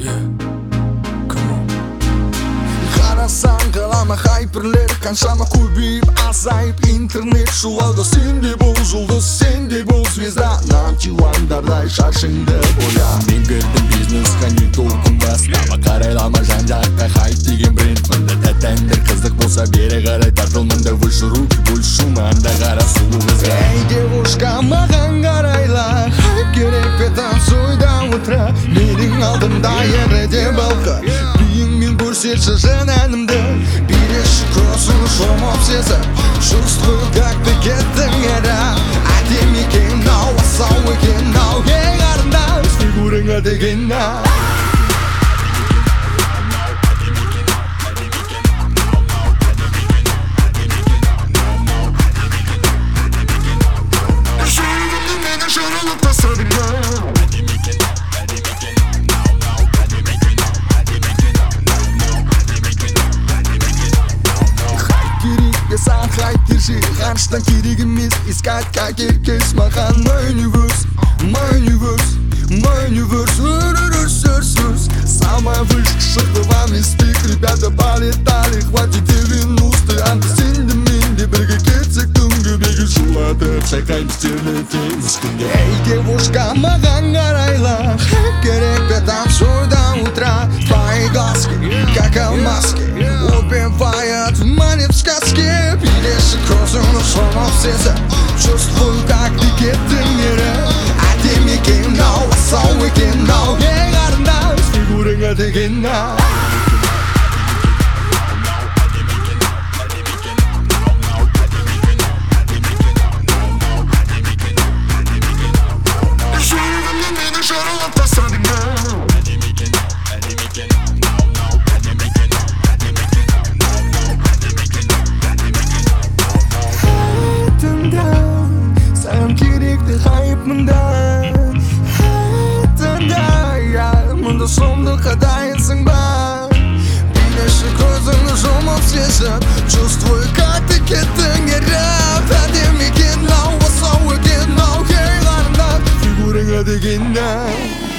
Қарасаң қалама хайперлер қаншама көбейіп азайып интернет шулауда сенде бол жұлдыз, сенде бол звезда Нантиландардай шашыңды боя. Мен кірдім бизнесқа не толқын бастама қарайлама жан-жаққа хайп деген бренд мында тәтәндір қызық болса бері қарай тартылмында выше руки больше шума анда қара сұлу қызға. Эй девушка маған қарайла хайп керек пе танцуй до утра менің алдымда еріде балқы биіңмен көрсетші жан әнімді береші көзің жұмып сезіп чувствую как ты кеттің ері әдем екен ау асау екен ау ей қарындас фигурыңа деген Сан хайп держи, ғарыштан керек емес искать как еркес маған мой универс урс самая вышка шықты вам из пик ребята полетали хватит 90 анда сенде менде бірге кетсек түнгі бегі шулатып шайқаймыз терлі теңіз күнде. Эй девушка маған қарайла хайп керек пе танцуй до утра твои глазки как алмазки убивают манит в сказке береші көзіңді жұмып сезіп чувствую как ты кеттің ері әдем екен ау асау екен ау ей қарындас фигурыңа деген жүрегімнен мені жаралап тастадың саған керекті хайп мұнда мұнда сұмдыққа дайынсың ба береші көзіңді жұмып сезіп чувствую как ты кеттің еріп әдем екен ау асау екен ау ей қарындас фигурыңа деген